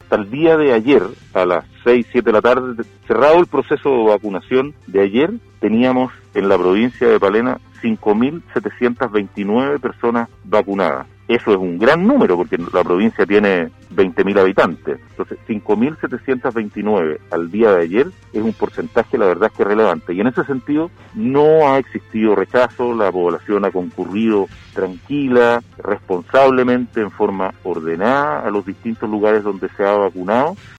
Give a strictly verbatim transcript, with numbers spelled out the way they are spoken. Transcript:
hasta el día de ayer, a las seis, siete de la tarde, cerrado el proceso de vacunación de ayer, teníamos en la provincia de Palena cinco mil setecientas veintinueve personas vacunadas. Eso es un gran número porque la provincia tiene veinte mil habitantes. Entonces, cinco mil setecientos veintinueve al día de ayer es un porcentaje, la verdad, es que relevante. Y en ese sentido, no ha existido rechazo, la población ha concurrido tranquila, responsablemente, en forma ordenada a los distintos lugares donde se ha vacunado.